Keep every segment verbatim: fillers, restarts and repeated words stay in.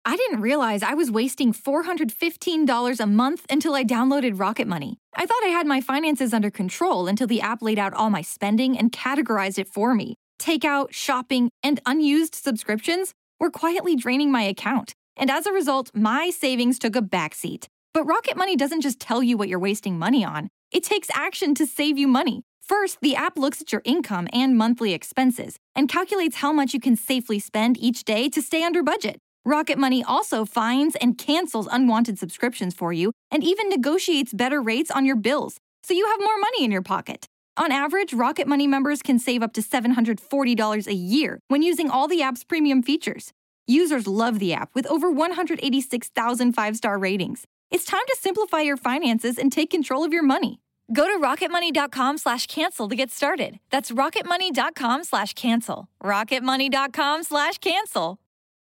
I didn't realize I was wasting four hundred fifteen dollars a month until I downloaded Rocket Money. I thought I had my finances under control until the app laid out all my spending and categorized it for me. Takeout, shopping, and unused subscriptions were quietly draining my account. And as a result, my savings took a backseat. But Rocket Money doesn't just tell you what you're wasting money on. It takes action to save you money. First, the app looks at your income and monthly expenses and calculates how much you can safely spend each day to stay under budget. Rocket Money also finds and cancels unwanted subscriptions for you and even negotiates better rates on your bills, so you have more money in your pocket. On average, Rocket Money members can save up to seven hundred forty dollars a year when using all the app's premium features. Users love the app with over one hundred eighty-six thousand five-star ratings. It's time to simplify your finances and take control of your money. Go to rocketmoney.com slash cancel to get started. That's rocketmoney.com slash cancel. rocketmoney.com slash cancel.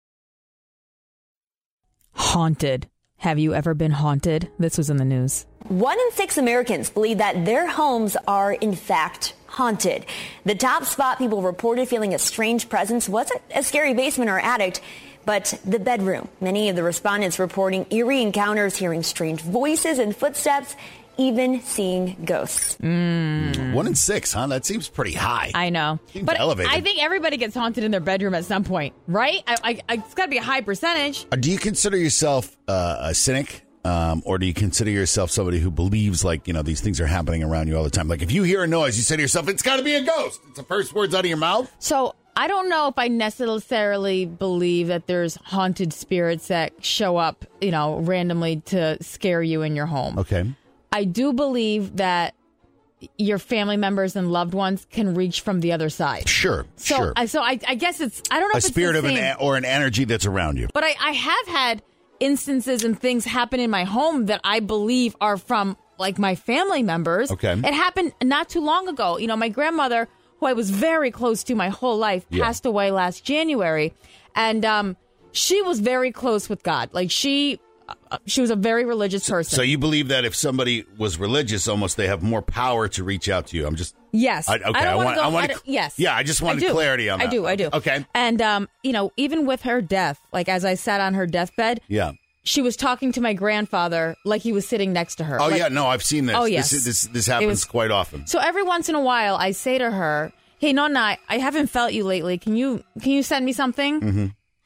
Haunted. Have you ever been haunted? This was in the news. One in six Americans believe that their homes are, in fact, haunted. The top spot people reported feeling a strange presence wasn't a scary basement or attic, but the bedroom. Many of the respondents reporting eerie encounters, hearing strange voices and footsteps, even seeing ghosts. Mm. One in six, huh? That seems pretty high. I know. Seems but elevated. I think everybody gets haunted in their bedroom at some point, right? I, I, I, it's got to be a high percentage. Uh, do you consider yourself uh, a cynic? Um, or do you consider yourself somebody who believes, like, you know, these things are happening around you all the time? Like, if you hear a noise, you say to yourself, it's got to be a ghost. It's the first words out of your mouth. So I don't know if I necessarily believe that there's haunted spirits that show up, you know, randomly to scare you in your home. Okay. I do believe that your family members and loved ones can reach from the other side. Sure, so, sure. I, so I, I guess it's, I don't know a if it's spirit the of same, an or an energy that's around you. But I, I have had instances and things happen in my home that I believe are from, like, my family members. Okay. It happened not too long ago. You know, my grandmother, who I was very close to my whole life, Yeah. passed away last January. And um, she was very close with God. Like, she... She was a very religious person. So you believe that if somebody was religious, almost they have more power to reach out to you. I'm just yes. I, okay. I, don't I wanna want. go, I want. I to, don't- yes. Yeah. I just wanted I do. clarity on that. I do. I do. Okay. And um, you know, even with her death, like as I sat on her deathbed, Yeah. she was talking to my grandfather like he was sitting next to her. Oh Like- yeah. No, I've seen this. Oh, yes. This this, this happens was- quite often. So every once in a while, I say to her, "Hey, Nonna, I haven't felt you lately. Can you can you send me something?" Mm-hmm.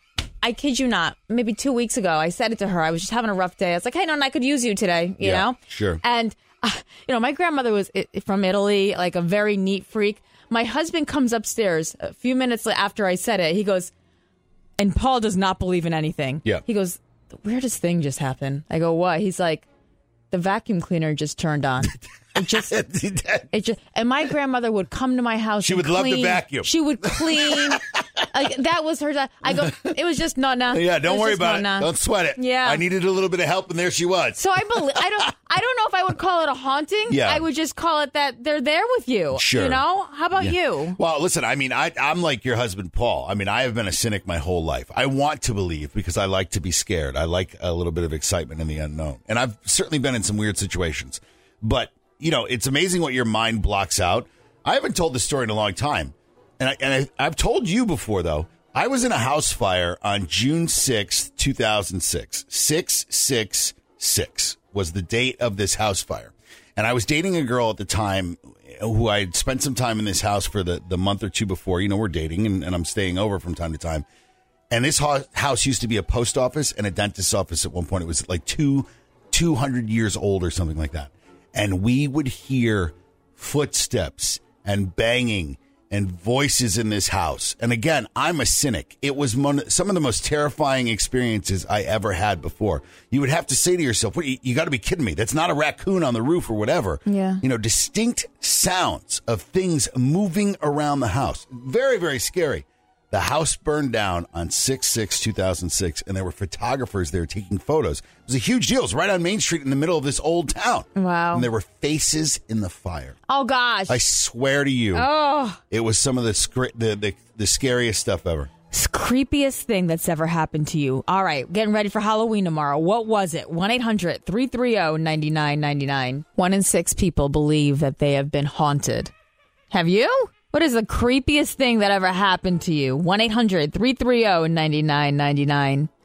I kid you not. Maybe two weeks ago, I said it to her. I was just having a rough day. I was like, "Hey, Nonna, I could use you today." You Yeah, know, sure. And uh, you know, my grandmother was i- from Italy, like a very neat freak. My husband comes upstairs a few minutes after I said it. He goes, and Paul does not believe in anything. Yeah. He goes, "The weirdest thing just happened." I go, "What?" He's like, "The vacuum cleaner just turned on." It just, it just, and my grandmother would come to my house. She and would love to clean. vacuum. She would clean. Like, that was her. I go. It was just not nah. Yeah. Don't was worry just about it. nah. Don't sweat it. Yeah. I needed a little bit of help, and there she was. So I believe. I don't. I don't know if I would call it a haunting. Yeah. I would just call it that they're there with you. Sure. You know. How about you? Well, listen, I mean, I, I'm like your husband, Paul. I mean, I have been a cynic my whole life. I want to believe because I like to be scared. I like a little bit of excitement in the unknown. And I've certainly been in some weird situations. But, you know, it's amazing what your mind blocks out. I haven't told this story in a long time. And, I, and I, I've told you before, though. I was in a house fire on June sixth, two thousand six. six six six was the date of this house fire. And I was dating a girl at the time who I had spent some time in this house for the, the month or two before. You know, we're dating, and, and I'm staying over from time to time. And this ho- house used to be a post office and a dentist's office at one point. It was like two, two hundred years old or something like that. And we would hear footsteps and banging and voices in this house. And again, I'm a cynic. It was mon- some of the most terrifying experiences I ever had before. You would have to say to yourself, "What, you, you got to be kidding me. That's not a raccoon on the roof or whatever." Yeah. You know, distinct sounds of things moving around the house. Very, very scary. The house burned down on six six two thousand six, and there were photographers there taking photos. It was a huge deal. It was right on Main Street in the middle of this old town. Wow. And there were faces in the fire. Oh gosh. I swear to you, oh. it was some of the, scr- the, the, the scariest stuff ever. Creepiest thing that's ever happened to you. All right, getting ready for Halloween tomorrow. What was it? one eight hundred three three zero nine nine nine nine. One in six people believe that they have been haunted. Have you? What is the creepiest thing that ever happened to you? one eight hundred three three zero nine nine nine nine.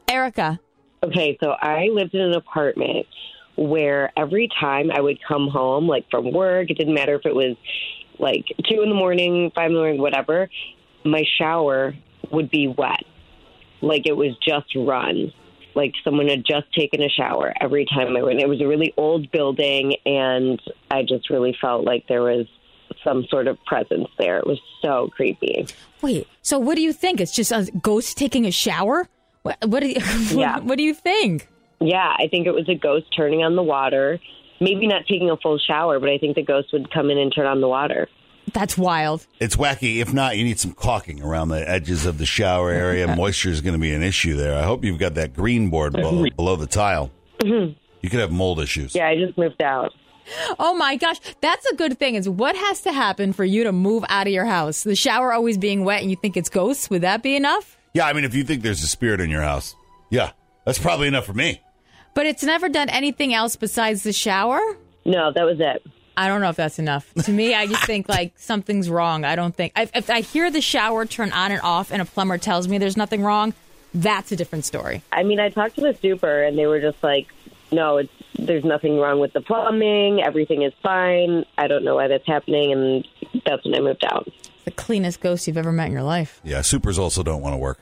Erica. Okay, so I lived in an apartment where every time I would come home, like from work, it didn't matter if it was like two in the morning, five in the morning, whatever, my shower would be wet. Like it was just run. Like someone had just taken a shower every time I went. It was a really old building, and I just really felt like there was some sort of presence there. It was so creepy. Wait, so what do you think? It's just a ghost taking a shower? What, what, do, you, Yeah. what, what do you think? Yeah, I think it was a ghost turning on the water. Maybe not taking a full shower, but I think the ghost would come in and turn on the water. That's wild. It's wacky. If not, you need some caulking around the edges of the shower area. Moisture is going to be an issue there. I hope you've got that green board below, below the tile. Mm-hmm. You could have mold issues. Yeah, I just moved out. Oh my gosh, that's a good thing. Is what has to happen for you to move out of your house? The shower always being wet and you think it's ghosts? Would that be enough? Yeah, I mean, if you think there's a spirit in your house, yeah, that's probably enough for me. But it's never done anything else besides the shower? No, that was it. I don't know if that's enough. To me, I just think like something's wrong. I don't think if, if I hear the shower turn on and off and a plumber tells me there's nothing wrong, that's a different story. I mean, I talked to the super, and they were just like, no, it's there's nothing wrong with the plumbing. Everything is fine. I don't know why that's happening, and that's when I moved out. The cleanest ghost you've ever met in your life. Yeah, supers also don't want to work.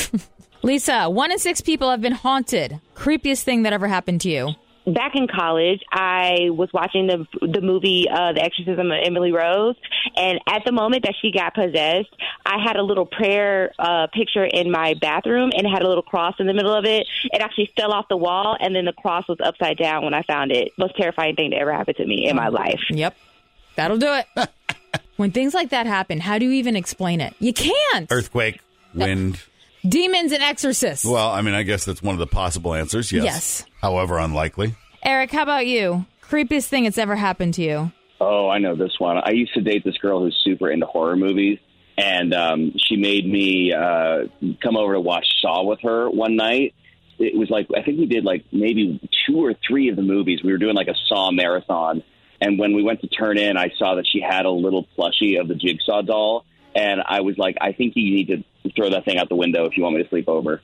Lisa, one in six people have been haunted. Creepiest thing that ever happened to you? Back in college, I was watching the the movie uh, The Exorcism of Emily Rose, and at the moment that she got possessed, I had a little prayer uh, picture in my bathroom, and it had a little cross in the middle of it. It actually fell off the wall, and then the cross was upside down when I found it. Most terrifying thing that ever happened to me in my life. Yep. That'll do it. When things like that happen, how do you even explain it? You can't. Earthquake, wind. Demons and exorcists. Well, I mean, I guess that's one of the possible answers, yes. Yes. However unlikely. Eric, how about you? Creepiest thing that's ever happened to you? Oh, I know this one. I used to date this girl who's super into horror movies, and um, she made me uh, come over to watch Saw with her one night. It was like, I think we did like maybe two or three of the movies. We were doing like a Saw marathon, and when we went to turn in, I saw that she had a little plushie of the Jigsaw doll, and I was like, I think you need to throw that thing out the window if you want me to sleep over.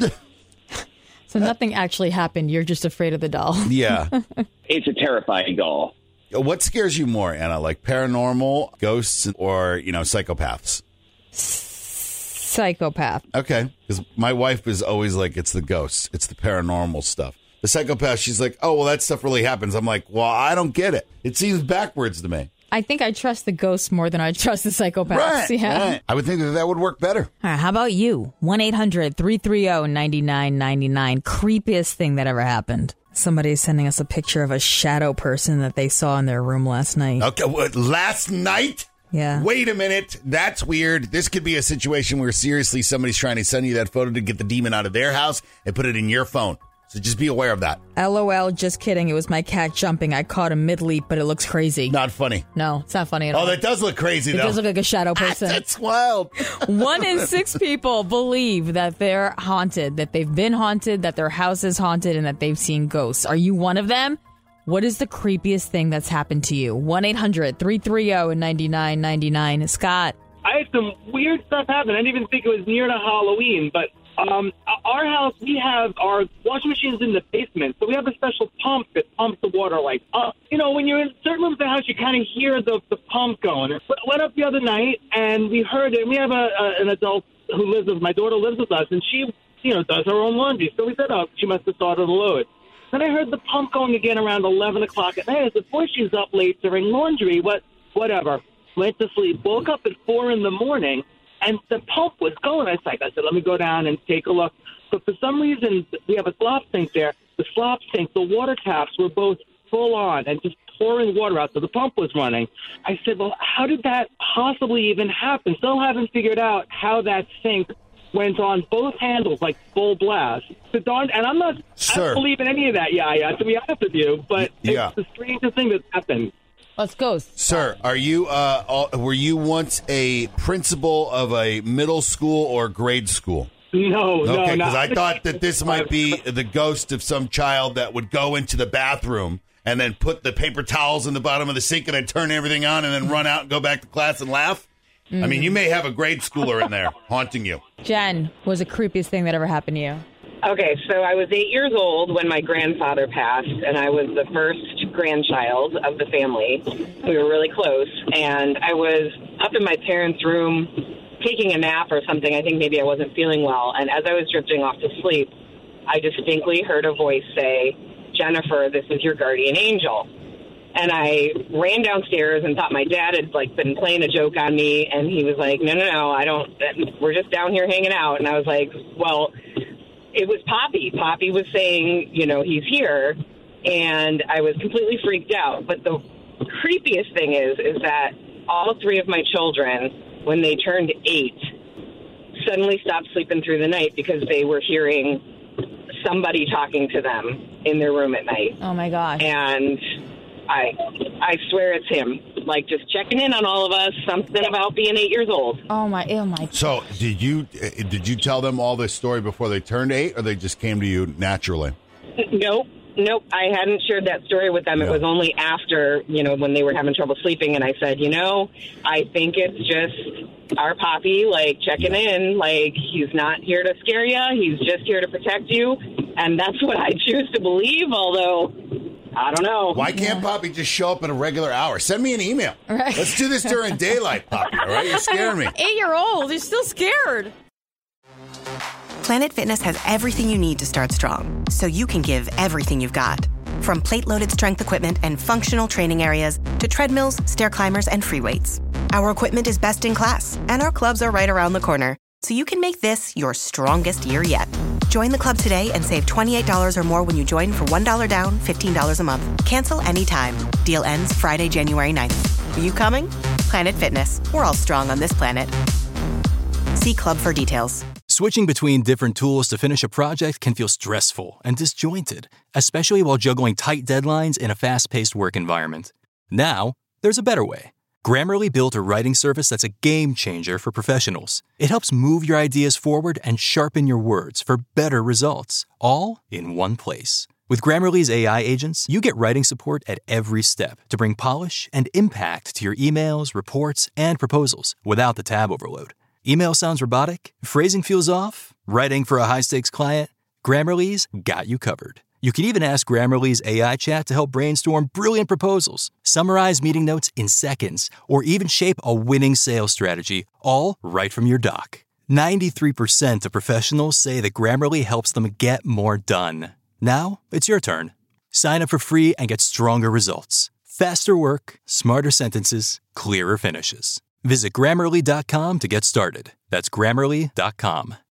So nothing actually happened. You're just afraid of the doll. Yeah. It's a terrifying doll. What scares you more, Anna? Like paranormal, ghosts, or, you know, psychopaths? Psychopath. Okay. Because my wife is always like, it's the ghosts. It's the paranormal stuff. The psychopath, she's like, oh, well, that stuff really happens. I'm like, well, I don't get it. It seems backwards to me. I think I trust the ghosts more than I trust the psychopaths. Right, Yeah. right. I would think that that would work better. All right, how about you? one eight hundred three three zero nine nine nine nine. Creepiest thing that ever happened. Somebody's sending us a picture of a shadow person that they saw in their room last night. Okay, what, last night? Yeah. Wait a minute. That's weird. This could be a situation where seriously somebody's trying to send you that photo to get the demon out of their house and put it in your phone. So just be aware of that. LOL, just kidding. It was my cat jumping. I caught him mid-leap, but it looks crazy. Not funny. No, it's not funny at all. Oh, that does look crazy, It though. does look like a shadow person. That's wild. One in six people believe that they're haunted, that they've been haunted, that their house is haunted, and that they've seen ghosts. Are you one of them? What is the creepiest thing that's happened to you? one eight hundred three three zero nine nine nine nine. Scott. I had some weird stuff happen. I didn't even think it was near to Halloween, but um, our house, we have our washing machines in the basement, so we have a special pump that pumps the water like up. You know, when you're in certain rooms of the house, you kind of hear the, the pump going. It went up the other night, and we heard it. We have a, a an adult who lives with, my daughter lives with us, and she, you know, does her own laundry. So we said, oh, she must have started a load. Then I heard the pump going again around eleven o'clock at night. I said, boy, she's up late during laundry. What, whatever. Went to sleep. Woke up at four in the morning, and the pump was going. I said, I said, let me go down and take a look. But for some reason, we have a slop sink there. The slop sink, the water taps were both full on and just pouring water out. So the pump was running. I said, well, how did that possibly even happen? Still haven't figured out how that sink went on both handles, like full blast. The darn, and I'm not, Sir. I don't believe in any of that, yeah, yeah, to be honest with you, but Yeah. it's the strangest thing that's happened. Let's go. Sir, are you uh, all, were you once a principal of a middle school or grade school? No, no, Okay, no. because I thought that this might be the ghost of some child that would go into the bathroom and then put the paper towels in the bottom of the sink and then turn everything on and then run out and go back to class and laugh. Mm. I mean, you may have a grade schooler in there haunting you. Jen, what was the creepiest thing that ever happened to you? Okay, so I was eight years old when my grandfather passed, and I was the first grandchild of the family. We were really close, and I was up in my parents' room taking a nap or something. I think maybe I wasn't feeling well, and as I was drifting off to sleep, I distinctly heard a voice say, "Jennifer, this is your guardian angel." And I ran downstairs and thought my dad had, like, been playing a joke on me, and he was like, no, no, no, I don't, we're just down here hanging out. And I was like, well, it was Poppy. Poppy was saying, you know, he's here, and I was completely freaked out. But the creepiest thing is, is that all three of my children, when they turned eight, suddenly stopped sleeping through the night because they were hearing somebody talking to them in their room at night. Oh, my gosh. And I I swear it's him, like, just checking in on all of us, something about being eight years old. Oh, my, oh, my. So did you did you tell them all this story before they turned eight, or they just came to you naturally? Nope. Nope. I hadn't shared that story with them. Yeah. It was only after, you know, when they were having trouble sleeping, and I said, you know, I think it's just our Poppy, like, checking yeah. in. Like, he's not here to scare you. He's just here to protect you. And that's what I choose to believe, although I don't know. Why can't yeah. Poppy just show up at a regular hour? Send me an email. Right. Let's do this during daylight, Poppy, all right? You're scaring me. Eight-year-old. You're still scared. Planet Fitness has everything you need to start strong, so you can give everything you've got. From plate-loaded strength equipment and functional training areas to treadmills, stair climbers, and free weights. Our equipment is best in class, and our clubs are right around the corner, so you can make this your strongest year yet. Join the club today and save twenty-eight dollars or more when you join for one dollar down, fifteen dollars a month. Cancel anytime. Deal ends Friday, January ninth. Are you coming? Planet Fitness. We're all strong on this planet. See club for details. Switching between different tools to finish a project can feel stressful and disjointed, especially while juggling tight deadlines in a fast-paced work environment. Now, there's a better way. Grammarly built a writing service that's a game changer for professionals. It helps move your ideas forward and sharpen your words for better results, all in one place. With Grammarly's A I agents, you get writing support at every step to bring polish and impact to your emails, reports, and proposals without the tab overload. Email sounds robotic? Phrasing feels off? Writing for a high-stakes client? Grammarly's got you covered. You can even ask Grammarly's A I chat to help brainstorm brilliant proposals, summarize meeting notes in seconds, or even shape a winning sales strategy, all right from your dock. ninety-three percent of professionals say that Grammarly helps them get more done. Now, it's your turn. Sign up for free and get stronger results. Faster work, smarter sentences, clearer finishes. Visit Grammarly dot com to get started. That's Grammarly dot com.